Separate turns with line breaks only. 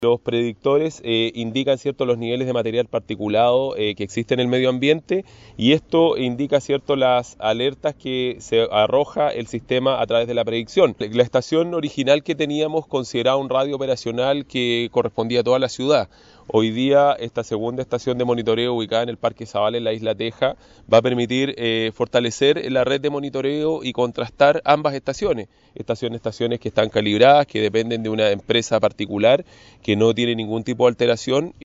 Los predictores indican, ¿cierto?, los niveles de material particulado que existen en el medio ambiente, y esto indica, ¿cierto?, las alertas que se arroja el sistema a través de la predicción. La estación original que teníamos consideraba un radio operacional que correspondía a toda la ciudad. Hoy día esta segunda estación de monitoreo ubicada en el Parque Zavala, en la Isla Teja, va a permitir fortalecer la red de monitoreo y contrastar ambas estaciones que están calibradas, que dependen de una empresa particular, que no tiene ningún tipo de alteración.